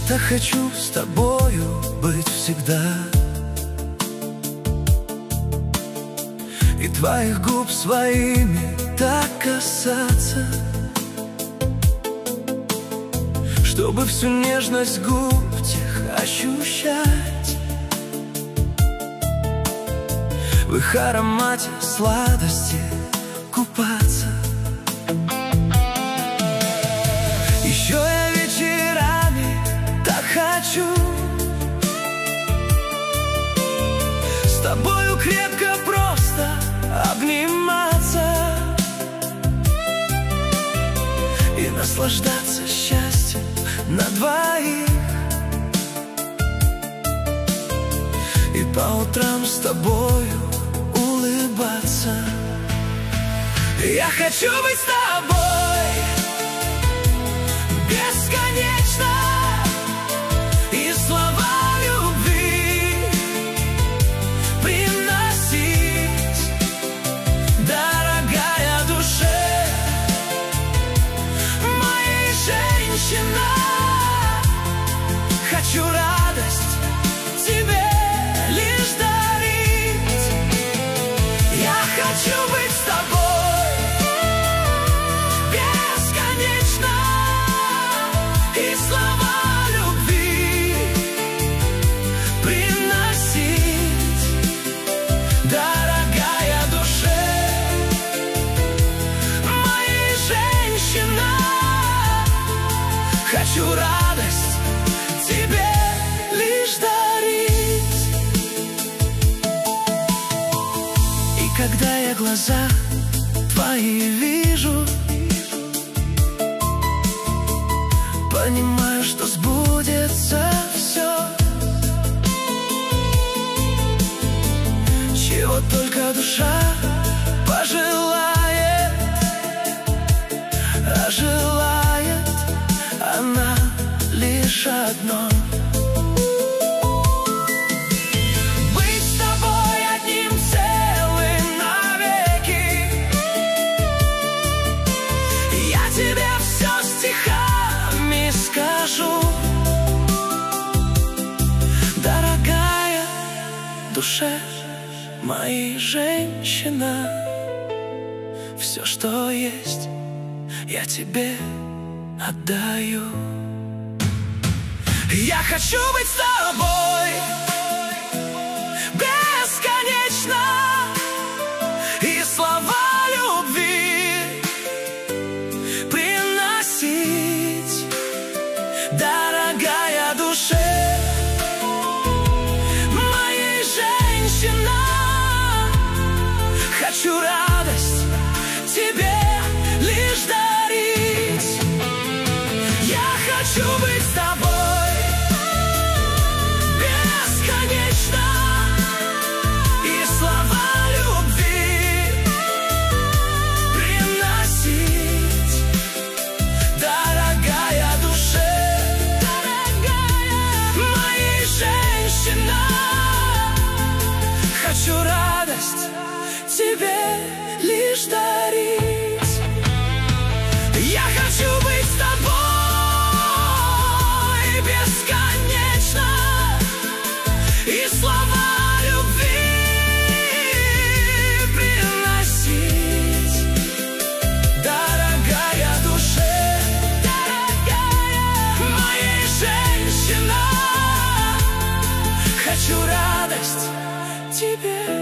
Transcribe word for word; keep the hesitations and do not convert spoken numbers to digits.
так хочу с тобою быть всегда, и твоих губ своими так касаться, чтобы всю нежность губ тех ощущать, в их аромате сладости купаться. Еще я вечерами так хочу с тобою крепко просто обниматься и наслаждаться счастьем на двоих, и по утрам с тобою улыбаться. Я хочу быть с тобой бесконечно, и слова любви приносить, дорогая душе, моей женщина. Хочу радость тебе лишь дарить. Я хочу быть с тобой бесконечно, и слова любви приносить, дорогая душе, моей женщина. Хочу радость тебе лишь дарить. И когда я глаза твои вижу, понимаю, что сбудется все, чего только душа пожелает, а желает она лишь одно: быть с тобой одним целым навеки. Я тебе все стихами скажу, дорогая душе, моей женщина. Все, что есть, я тебе отдаю. Я хочу быть с тобой бесконечно, и слова любви приносить, дорогая душе, моей женщина. Хочу радость тебе лишь дарить. Я хочу быть с тобой бесконечно, и слова любви приносить, дорогая душе, дорогая моей женщина. Хочу радость тебе лишь дарить. Я хочу быть с тобой бесконечно, и слова любви приносить, дорогая душе, дорогая моей женщина. Хочу радость тебе